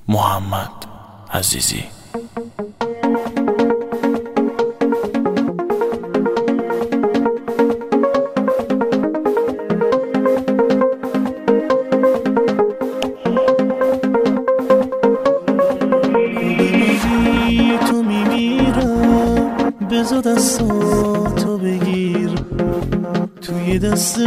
محمد عزیزی. تو میمیرم بذار دستاتو بگیر توی دست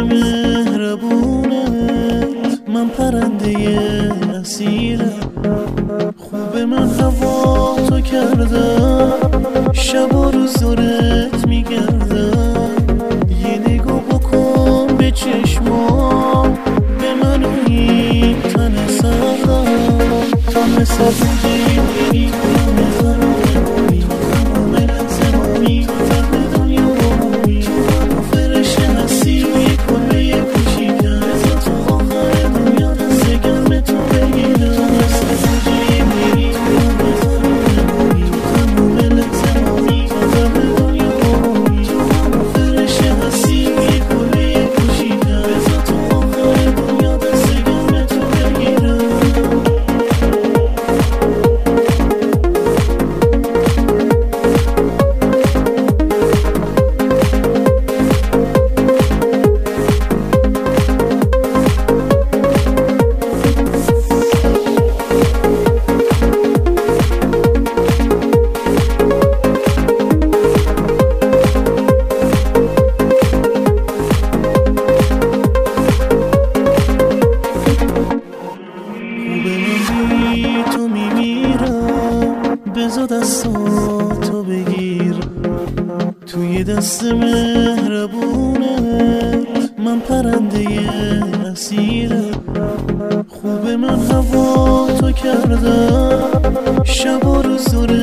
مهربونت، من پرنده اسیرم. خوب من هوا تو کردم، شب و روز دورت میگردم. یه نگاه بکن به چشمام، به من و این تن سردم. تو مثل زنجیر میری تو میمیرم بذار دستاتو بگیر توی دست مهربونت، من پرنده اسیرم. خوب من هوا تو کردم، شب و روز